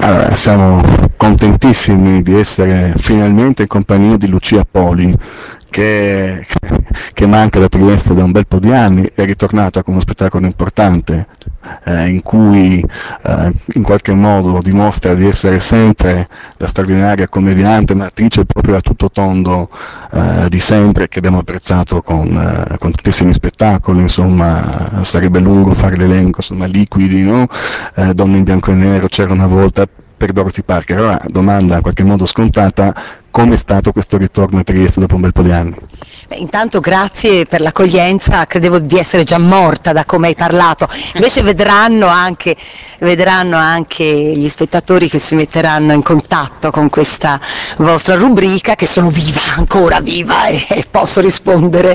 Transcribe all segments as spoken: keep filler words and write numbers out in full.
Allora, siamo contentissimi di essere finalmente in compagnia di Lucia Poli, che, che manca da Trieste da un bel po' di anni, è ritornata con uno spettacolo importante eh, in cui eh, in qualche modo dimostra di essere sempre la straordinaria commediante, un'attrice proprio a tutto tondo eh, di sempre, che abbiamo apprezzato con, eh, con tantissimi spettacoli. Insomma, sarebbe lungo fare l'elenco, insomma, Liquidi, no? eh, Donne in bianco e nero, C'era una volta, per Dorothy Parker. Allora, domanda in qualche modo scontata: come è stato questo ritorno a Trieste dopo un bel po' di anni? Beh, intanto grazie per l'accoglienza, credevo di essere già morta da come hai parlato, invece vedranno anche, vedranno anche gli spettatori che si metteranno in contatto con questa vostra rubrica, che sono viva, ancora viva, e, e posso rispondere.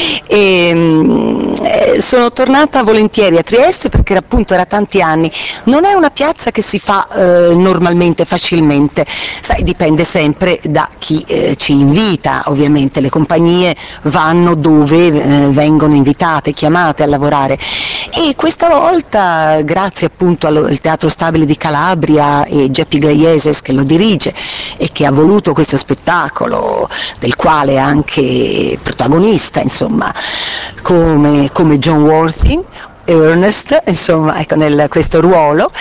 E, eh, sono tornata volentieri a Trieste perché appunto era tanti anni, non è una piazza che si fa eh, normalmente, facilmente, sai, dipende sempre da chi eh, ci invita. Ovviamente le compagnie vanno dove eh, vengono invitate, chiamate a lavorare, e questa volta, grazie appunto al, al Teatro Stabile di Calabria e Geppi Glaieses che lo dirige e che ha voluto questo spettacolo, del quale è anche protagonista, insomma, come, come John Worthing, Ernest, insomma, ecco, nel questo ruolo,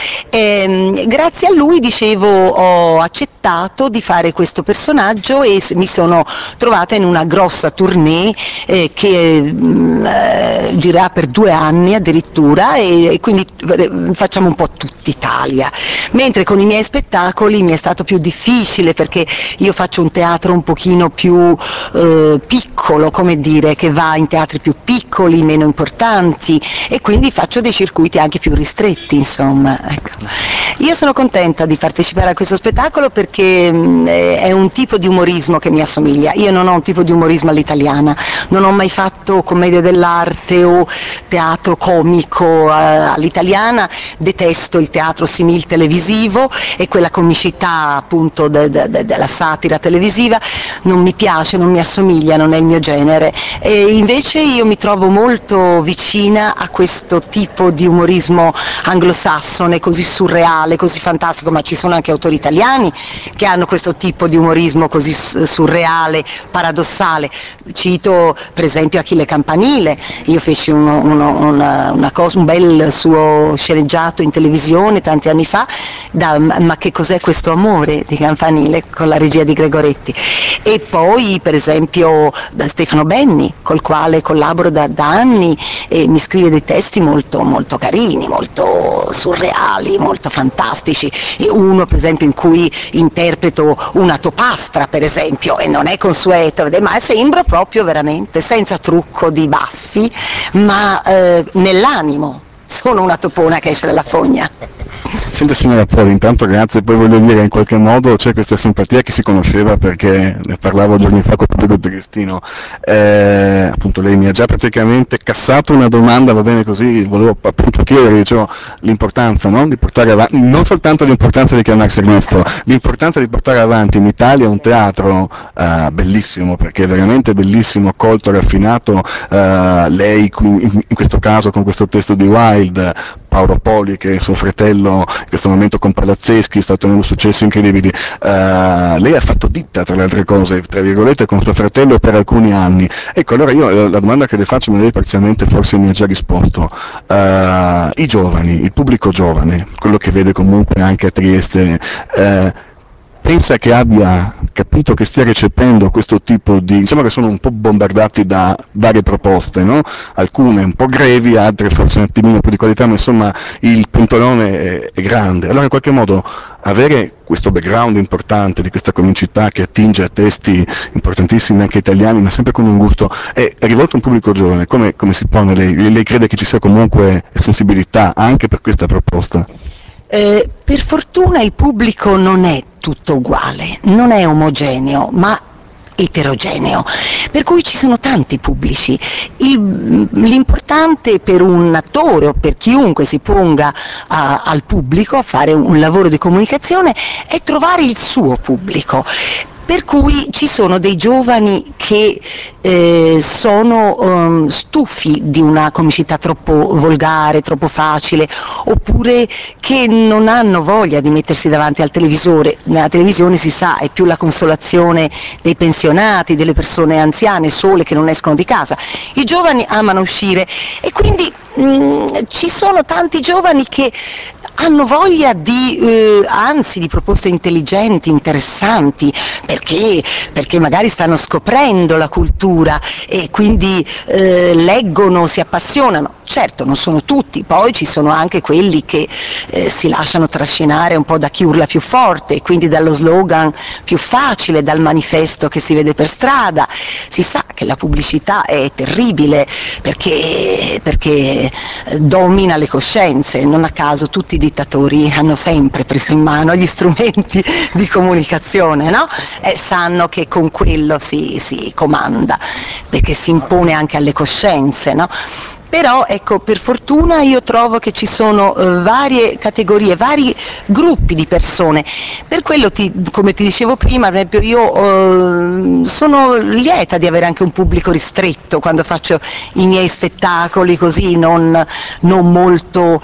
e, grazie a lui, dicevo, ho accettato di fare questo personaggio e mi sono trovata in una grossa tournée eh, che mh, eh, girerà per due anni addirittura, e, e quindi facciamo un po' tutta Italia, mentre con i miei spettacoli mi è stato più difficile perché io faccio un teatro un pochino più eh, piccolo, come dire, che va in teatri più piccoli, meno importanti, e quindi faccio dei circuiti anche più ristretti, insomma, ecco. Io sono contenta di partecipare a questo spettacolo perché mh, è un tipo di umorismo che mi assomiglia. Io non ho un tipo di umorismo all'italiana, non ho mai fatto commedia dell'arte o teatro comico uh, all'italiana, detesto il teatro simil televisivo e quella comicità appunto de, de, de, della satira televisiva non mi piace, non mi assomiglia, non è il mio genere, e invece io mi trovo molto vicina a questo tipo di umorismo anglosassone, così surreale, così fantastico, ma ci sono anche autori italiani che hanno questo tipo di umorismo così surreale, paradossale. Cito per esempio Achille Campanile, io feci uno, uno, una, una cosa, un bel suo sceneggiato in televisione tanti anni fa, da Ma che cos'è questo amore di Campanile, con la regia di Gregoretti, e poi per esempio da Stefano Benni, col quale collaboro da, da anni, e mi scrive dei testi molto, molto carini, molto surreali, molto fantastici, e uno per esempio in cui interpreto una topastra, per esempio, e non è consueto, ma sembra proprio veramente senza trucco di baffi, ma eh, nell'animo sono una topona che esce dalla fogna. Senta signora Poli, intanto grazie, poi voglio dire, in qualche modo c'è questa simpatia che si conosceva perché ne parlavo giorni fa con il pubblico triestino, eh, appunto lei mi ha già praticamente cassato una domanda, va bene così, volevo appunto chiedere, dicevo, l'importanza, no? Di portare avanti, non soltanto l'importanza di chiamarsi Ernesto, l'importanza di portare avanti in Italia un teatro eh, bellissimo, perché è veramente bellissimo, colto, raffinato, eh, lei in, in questo caso con questo testo di Wilde, Paolo Poli che è suo fratello in questo momento con Palazzeschi sta ottenendo successi incredibili, uh, lei ha fatto ditta tra le altre cose, tra virgolette, con suo fratello per alcuni anni. Ecco, allora io la domanda che le faccio, me lei parzialmente forse mi ha già risposto, uh, i giovani, il pubblico giovane, quello che vede comunque anche a Trieste, uh, pensa che abbia capito, che stia recependo questo tipo di, diciamo che sono un po' bombardati da varie proposte, no? Alcune un po' grevi, altre forse un attimino più di qualità, ma insomma il pentolone è, è grande. Allora in qualche modo avere questo background importante di questa comicità che attinge a testi importantissimi anche italiani, ma sempre con un gusto, è, è rivolto a un pubblico giovane, come, come si pone lei? Lei crede che ci sia comunque sensibilità anche per questa proposta? Eh, per fortuna il pubblico non è tutto uguale, non è omogeneo, ma eterogeneo, per cui ci sono tanti pubblici. Il, l'importante per un attore o per chiunque si ponga a, al pubblico a fare un lavoro di comunicazione è trovare il suo pubblico. per cui ci sono dei giovani che eh, sono um, stufi di una comicità troppo volgare, troppo facile, oppure che non hanno voglia di mettersi davanti al televisore. Nella televisione, si sa, è più la consolazione dei pensionati, delle persone anziane sole che non escono di casa. I giovani amano uscire e quindi mh, ci sono tanti giovani che hanno voglia di, eh, anzi, di proposte intelligenti, interessanti, perché, perché magari stanno scoprendo la cultura e quindi eh, leggono, si appassionano. Certo, non sono tutti, poi ci sono anche quelli che eh, si lasciano trascinare un po' da chi urla più forte, e quindi dallo slogan più facile, dal manifesto che si vede per strada. Si sa che la pubblicità è terribile perché, perché domina le coscienze, non a caso tutti i dittatori hanno sempre preso in mano gli strumenti di comunicazione, no? E sanno che con quello si, si comanda, perché si impone anche alle coscienze, no? Però ecco, per fortuna io trovo che ci sono eh, varie categorie, vari gruppi di persone. Per quello, ti, come ti dicevo prima, per esempio, io eh, sono lieta di avere anche un pubblico ristretto quando faccio i miei spettacoli, così non, non molto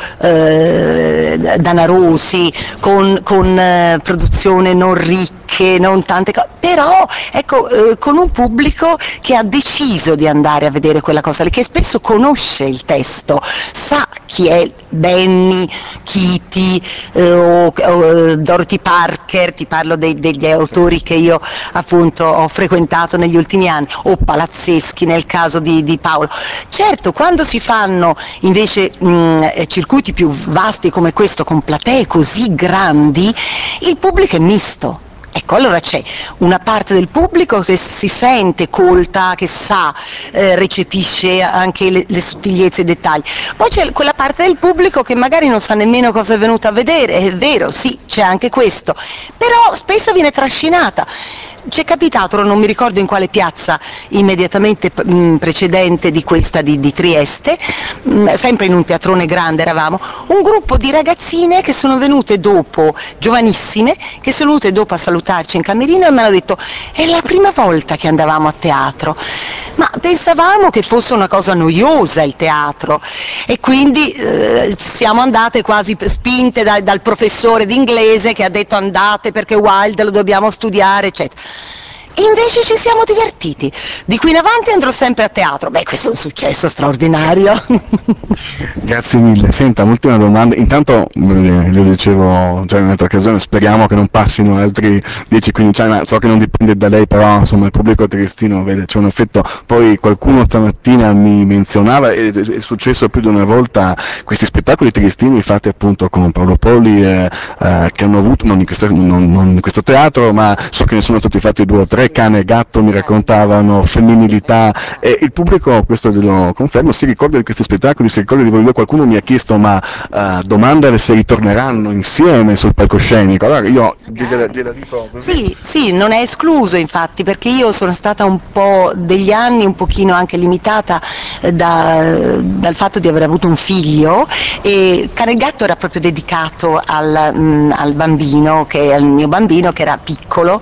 eh, danarosi, con, con eh, produzione non ricche, non tante cose, però ecco, eh, con un pubblico che ha deciso di andare a vedere quella cosa lì, che spesso conosce il testo, sa chi è Benny, Chiti eh, o, o Dorothy Parker, ti parlo dei, degli autori che io appunto ho frequentato negli ultimi anni, o Palazzeschi nel caso di, di Paolo. Certo, quando si fanno invece mh, circuiti più vasti come questo, con platee così grandi, il pubblico è misto. Ecco, allora c'è una parte del pubblico che si sente colta, che sa, eh, recepisce anche le, le sottigliezze e i dettagli. Poi c'è quella parte del pubblico che magari non sa nemmeno cosa è venuta a vedere, è vero, sì, c'è anche questo, però spesso viene trascinata. Ci è capitato, non mi ricordo in quale piazza immediatamente mh, precedente di questa di, di Trieste, mh, sempre in un teatrone grande eravamo, un gruppo di ragazzine che sono venute dopo, giovanissime, che sono venute dopo a salutarci in camerino e mi hanno detto: è la prima volta che andavamo a teatro, ma pensavamo che fosse una cosa noiosa il teatro, e quindi eh, siamo andate quasi spinte da, dal professore d'inglese che ha detto andate perché Wilde lo dobbiamo studiare, eccetera. E invece ci siamo divertiti. Di qui in avanti andrò sempre a teatro. Beh, questo è un successo straordinario. Grazie mille. Senta, ultima domanda. Intanto, lo dicevo già in un'altra occasione, speriamo che non passino altri dieci quindici anni, so che non dipende da lei, però insomma il pubblico triestino, vede, c'è un effetto. Poi qualcuno stamattina mi menzionava, e è successo più di una volta, questi spettacoli triestini fatti appunto con Paolo Poli, eh, eh, che hanno avuto, non in, questa, non, non in questo teatro, ma so che ne sono stati fatti due o tre, Cane e Gatto mi raccontavano, femminilità, e il pubblico, questo lo confermo, si ricorda di questi spettacoli, si ricorda di voi due. Qualcuno mi ha chiesto, ma uh, domanda se ritorneranno insieme sul palcoscenico, allora io gliela, gliela dico così. Sì, sì, non è escluso infatti, perché io sono stata un po' degli anni un pochino anche limitata da, dal fatto di aver avuto un figlio, e Cane e Gatto era proprio dedicato al, mh, al bambino, che al mio bambino che era piccolo,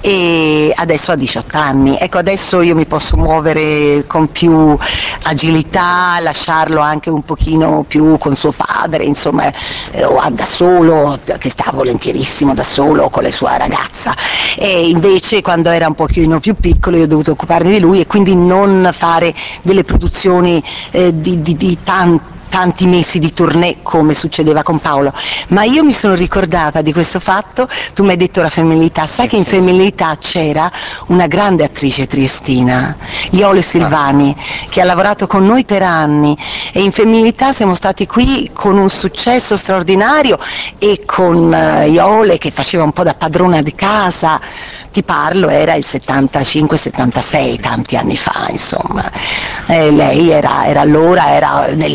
e adesso ha diciotto anni, ecco, adesso io mi posso muovere con più agilità, lasciarlo anche un pochino più con suo padre, insomma, eh, o da solo, che sta volentierissimo da solo con la sua ragazza, e invece quando era un pochino più piccolo io ho dovuto occuparmi di lui e quindi non fare delle produzioni eh, di, di, di tanti tanti mesi di tournée come succedeva con Paolo, ma io mi sono ricordata di questo fatto. Tu mi hai detto la femminilità, sai che in femminilità c'era una grande attrice triestina, Iole Silvani, che ha lavorato con noi per anni, e in femminilità siamo stati qui con un successo straordinario, e con uh, Iole che faceva un po' da padrona di casa. Ti parlo, era il settantacinque settantasei, tanti anni fa, insomma. Eh, lei era, era allora era nel fiore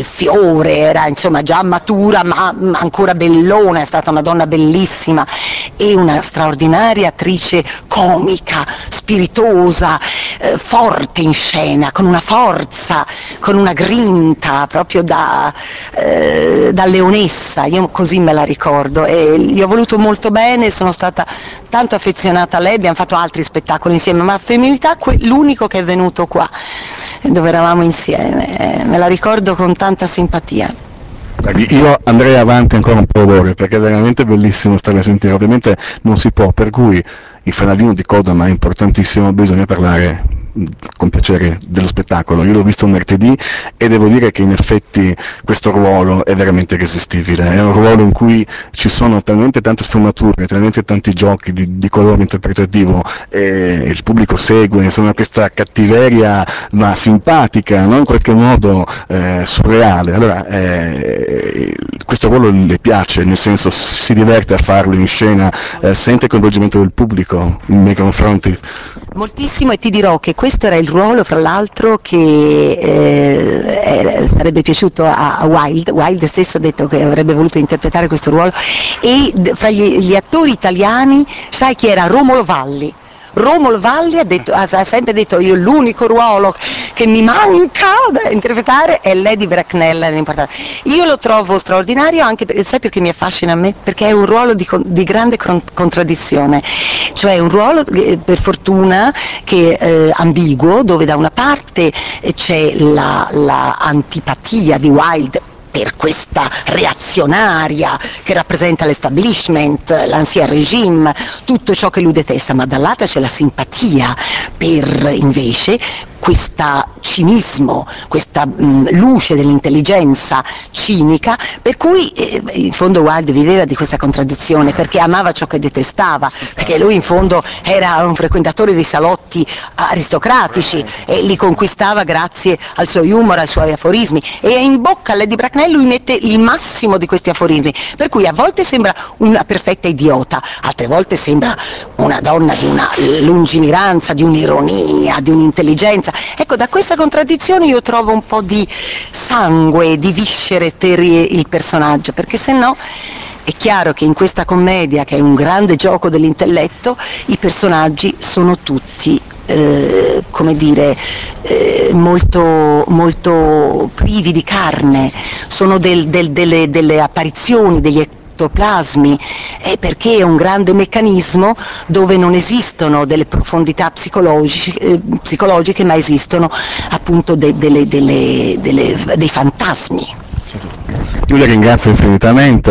fiore, era insomma già matura ma ancora bellona, è stata una donna bellissima e una straordinaria attrice comica, spiritosa, eh, forte in scena, con una forza, con una grinta proprio da, eh, da leonessa, io così me la ricordo e gli ho voluto molto bene, sono stata tanto affezionata a lei, abbiamo fatto altri spettacoli insieme, ma a Femminilità l'unico che è venuto qua dove eravamo insieme, eh, me la ricordo con tanta simpatia. Io andrei avanti ancora un po' d'ore perché è veramente bellissimo stare a sentire, ovviamente non si può, per cui il fanalino di coda, ma è importantissimo, bisogna parlare con piacere dello spettacolo. Io l'ho visto martedì e devo dire che in effetti questo ruolo è veramente irresistibile, è un ruolo in cui ci sono talmente tante sfumature, talmente tanti giochi di, di colore interpretativo e il pubblico segue, insomma questa cattiveria ma simpatica, no? In qualche modo eh, surreale. Allora eh, questo ruolo le piace, nel senso si diverte a farlo in scena, eh, sente il coinvolgimento del pubblico nei confronti. Moltissimo, e ti dirò che questo era il ruolo, fra l'altro, che eh, era, sarebbe piaciuto a, a Wilde. Wilde stesso ha detto che avrebbe voluto interpretare questo ruolo, e d- fra gli, gli attori italiani, sai chi era? Romolo Valli. Romolo Valli ha, detto, ha sempre detto: io l'unico ruolo che mi manca da interpretare è Lady Bracknell. Io lo trovo straordinario, anche perché, sai perché mi affascina a me? Perché è un ruolo di, di grande contraddizione, cioè un ruolo eh, per fortuna che eh, ambiguo, dove da una parte c'è la, la antipatia di Wilde per questa reazionaria che rappresenta l'establishment, l'ancien regime, tutto ciò che lui detesta, ma dall'altra c'è la simpatia per invece questo cinismo, questa mh, luce dell'intelligenza cinica, per cui eh, in fondo Wilde viveva di questa contraddizione, perché amava ciò che detestava, perché lui in fondo era un frequentatore dei salotti aristocratici e li conquistava grazie al suo humor, ai suoi aforismi, e in bocca a Lady Bracknell lui mette il massimo di questi aforismi, per cui a volte sembra una perfetta idiota, altre volte sembra una donna di una lungimiranza, di un'ironia, di un'intelligenza. Ecco, da questa contraddizione io trovo un po' di sangue, di viscere per il personaggio, perché se no è chiaro che in questa commedia, che è un grande gioco dell'intelletto, i personaggi sono tutti Eh, come dire, eh, molto, molto privi di carne, sono del, del, delle, delle apparizioni, degli ectoplasmi, eh, perché è un grande meccanismo dove non esistono delle profondità psicologiche, eh, psicologiche ma esistono appunto de, delle, delle, delle, dei fantasmi. Io le ringrazio infinitamente,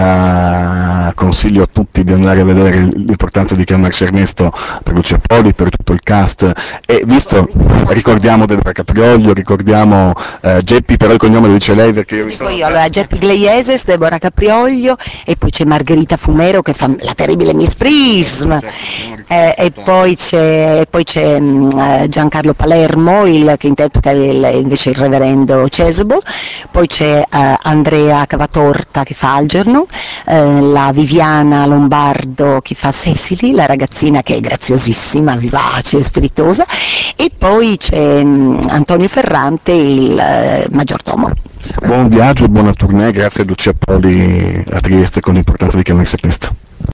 eh, consiglio a tutti di andare a vedere l'importanza di chiamarsi Ernesto per Lucia Poli, per tutto il cast, e visto, ricordiamo Deborah Caprioglio, ricordiamo eh, Geppi, però il cognome lo dice lei perché io mi sono... Io, allora, Geppi Gleieses, Deborah Caprioglio, e poi c'è Margherita Fumero che fa la terribile Miss Prism, eh, e poi c'è, e poi c'è mh, Giancarlo Palermo il, che interpreta il, invece il reverendo Cesbo, poi c'è Uh, Andrea Cavatorta che fa Algernon, uh, la Viviana Lombardo che fa Cecily, la ragazzina che è graziosissima, vivace, spiritosa, e poi c'è um, Antonio Ferrante, il uh, maggiordomo. Buon viaggio, buona tournée, grazie a Lucia Poli a Trieste con l'importanza di chiamarsi Ernesto.